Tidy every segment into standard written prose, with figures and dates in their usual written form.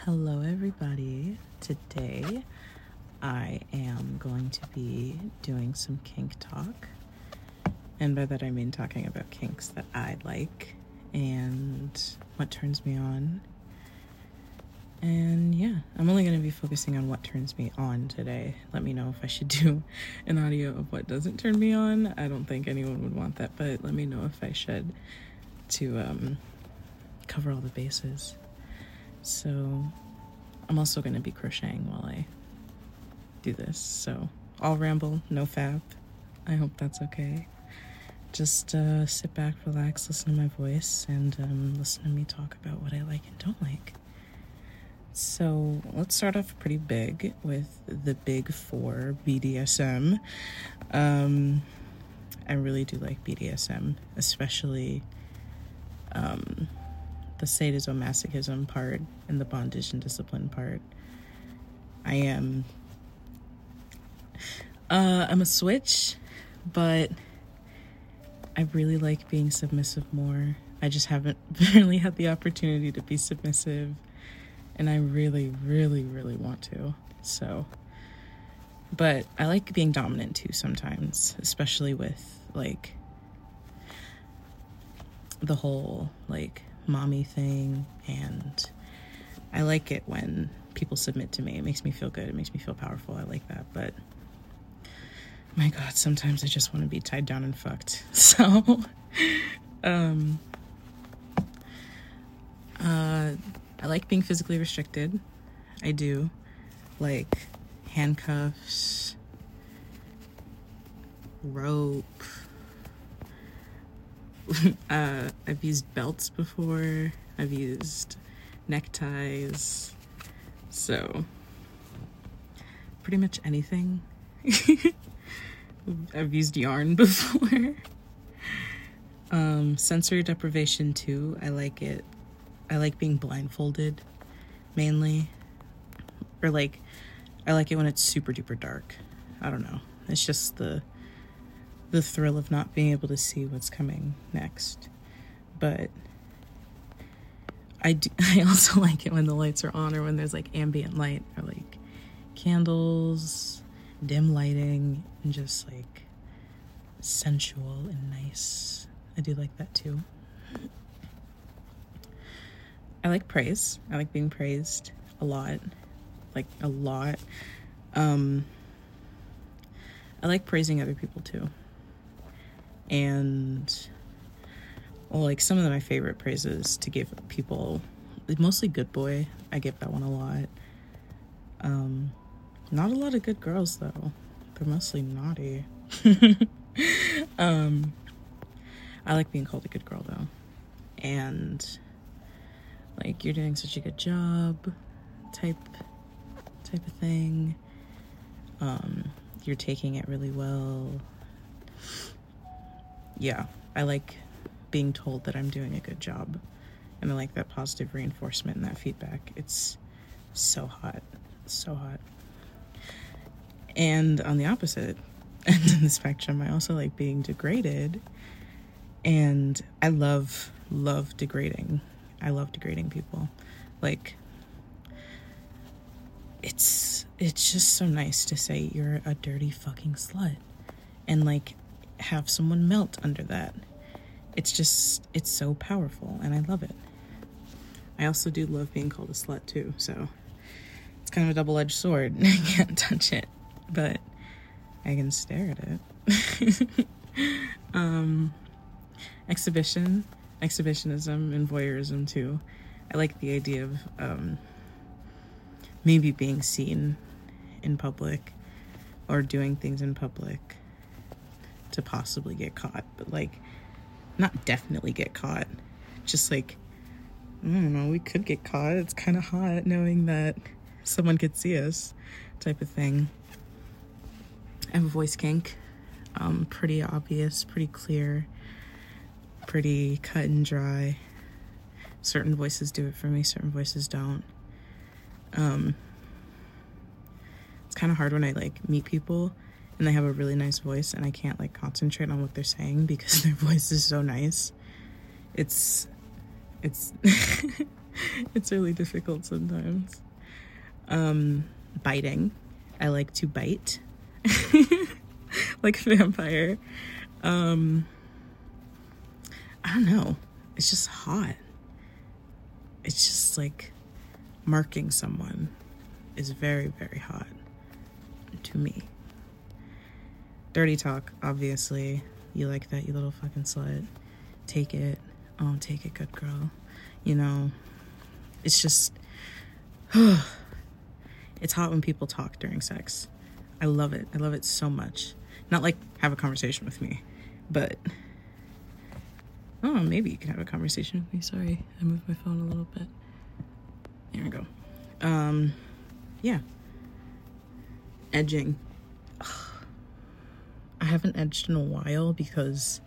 Hello, everybody. Today I am going to be doing some kink talk. And by that I mean talking about kinks that I like and what turns me on. And yeah, I'm only going to be focusing on what turns me on today. Let me know if I should do an audio of what doesn't turn me on. I don't think anyone would want that, but let me know if I should to cover all the bases. So I'm also going to be crocheting while I do this. So I'll ramble, no fap. I hope that's okay. Just sit back, relax, listen to my voice, and listen to me talk about what I like and don't like. So let's start off pretty big with the big four, BDSM. I really do like BDSM, especially the sadism-masochism part and the bondage and discipline part. I'm a switch, but I really like being submissive more. I just haven't really had the opportunity to be submissive, and I really, really, really want to. So, but I like being dominant too sometimes, especially with like the whole like mommy thing, and I like it when people submit to me. It makes me feel good. It makes me feel powerful. I like that. But my God, sometimes I just want to be tied down and fucked. So I like being physically restricted. I do. Like handcuffs, rope. I've used belts before. I've used neckties. So pretty much anything. I've used yarn before. Sensory deprivation too. I like it. I like being blindfolded mainly. Or like, I like it when it's super duper dark. I don't know. It's just the thrill of not being able to see what's coming next. But I also like it when the lights are on, or when there's like ambient light, or like candles, dim lighting, and just like sensual and nice. I do like that too. I like praise. I like being praised a lot. Like a lot. I like praising other people too. And well, like some of my favorite praises to give people, mostly good boy. I give that one a lot. Not a lot of good girls though. They're mostly naughty. I like being called a good girl though. And like, you're doing such a good job type of thing. You're taking it really well. Yeah, I like being told that I'm doing a good job, and I like that positive reinforcement and that feedback. It's so hot. So hot. And on the opposite end of the spectrum, I also like being degraded, and I love degrading. I love degrading people. Like, it's just so nice to say you're a dirty fucking slut, and like have someone melt under that. It's so powerful, and I love it. I also do love being called a slut too, so it's kind of a double-edged sword. I can't touch it, but I can stare at it. Exhibitionism and voyeurism too. I like the idea of maybe being seen in public, or doing things in public to possibly get caught, but like not definitely get caught, just like, I don't know, we could get caught. It's kind of hot knowing that someone could see us, type of thing. I have a voice kink. Pretty obvious, pretty clear, pretty cut and dry. Certain voices do it for me, certain voices don't. It's kind of hard when I like meet people and they have a really nice voice and I can't like concentrate on what they're saying because their voice is so nice. It's It's it's really difficult sometimes. Biting. I like to bite. Like a vampire. I don't know. It's just hot. It's just like marking someone is very, very hot to me. Dirty talk, obviously. You like that, you little fucking slut. Take it. Oh, take it, good girl. You know, it's just, it's hot when people talk during sex. I love it. I love it so much. Not like have a conversation with me, but, oh, maybe you can have a conversation with me. Sorry, I moved my phone a little bit. There we go. Yeah. Edging. I haven't edged in a while because,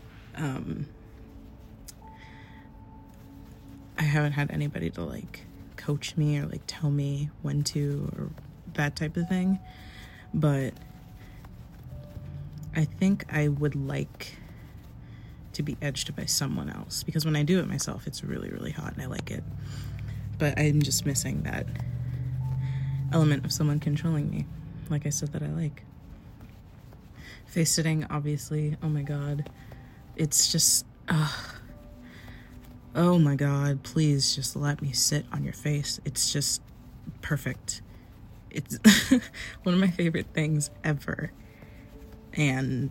I haven't had anybody to like coach me or like tell me when to or that type of thing. But I think I would like to be edged by someone else, because when I do it myself, it's really, really hot and I like it. But I'm just missing that element of someone controlling me, like I said that I like. Face sitting, obviously. Oh my god. It's just, oh my god, please just let me sit on your face. It's just perfect. It's one of my favorite things ever. And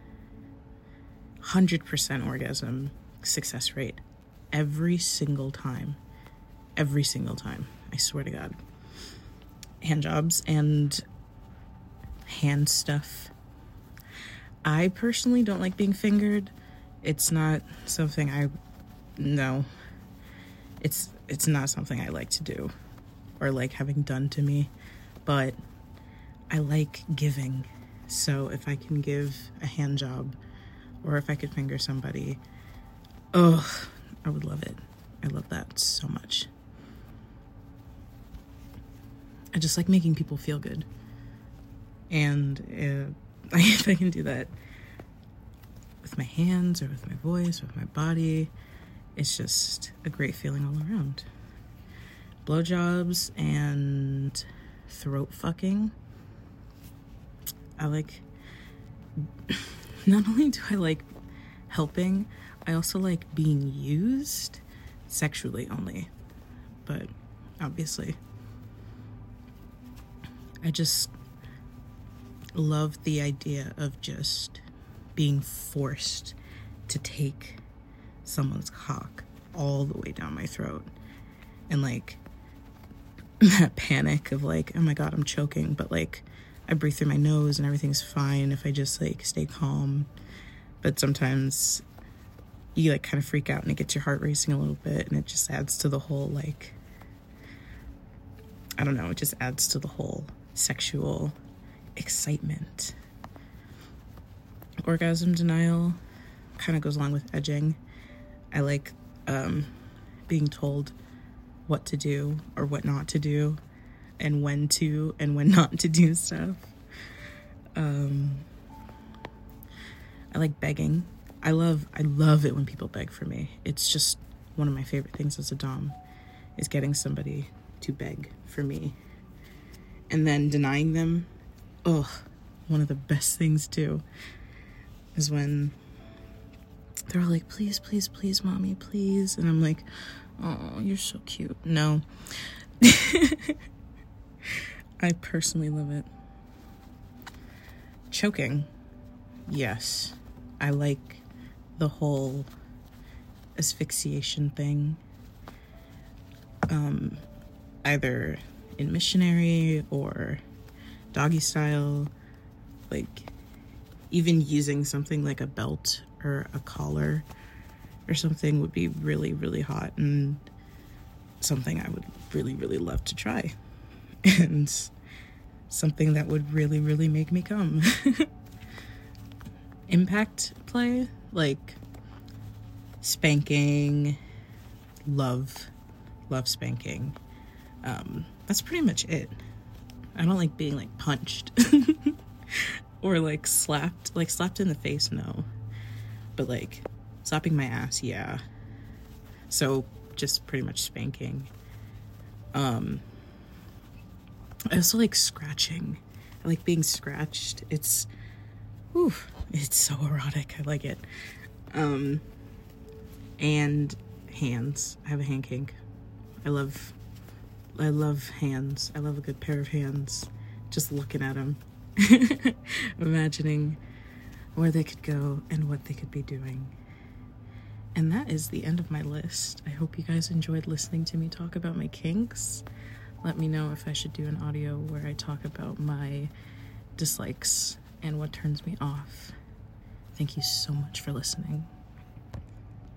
100% orgasm success rate every single time. Every single time. I swear to God. Hand jobs and hand stuff. I personally don't like being fingered. It's not something no. It's not something I like to do or like having done to me, but I like giving. So if I can give a hand job or if I could finger somebody, I would love it. I love that so much. I just like making people feel good. And if I can do that with my hands or with my voice, with my body, it's just a great feeling all around. Blowjobs and throat fucking. I like, not only do I like helping, I also like being used sexually only. But obviously, I just love the idea of just being forced to take someone's cock all the way down my throat, and like that panic of like, oh my god, I'm choking, but like I breathe through my nose and everything's fine if I just like stay calm. But sometimes you like kind of freak out and it gets your heart racing a little bit, and it just adds to the whole like, I don't know, it just adds to the whole sexual excitement. Orgasm denial kind of goes along with edging. I like being told what to do or what not to do, and when to and when not to do stuff. I like begging. I love it when people beg for me. It's just one of my favorite things as a dom, is getting somebody to beg for me and then denying them. One of the best things too is when they're all like, please, please, please, mommy, please. And I'm like, oh, you're so cute. No. I personally love it. Choking. Yes. I like the whole asphyxiation thing. Either in missionary or doggy style. Like, even using something like a belt or a collar or something would be really, really hot, and something I would really, really love to try. And something that would really, really make me come. Impact play, like spanking, love spanking. That's pretty much it. I don't like being like punched or like slapped in the face, no. But like slapping my ass, yeah. So just pretty much spanking. I also like scratching. I like being scratched. It's so erotic. I like it. And hands. I have a hand kink. I love hands. I love a good pair of hands. Just looking at them. Imagining where they could go and what they could be doing. And that is the end of my list. I hope you guys enjoyed listening to me talk about my kinks. Let me know if I should do an audio where I talk about my dislikes and what turns me off. Thank you so much for listening.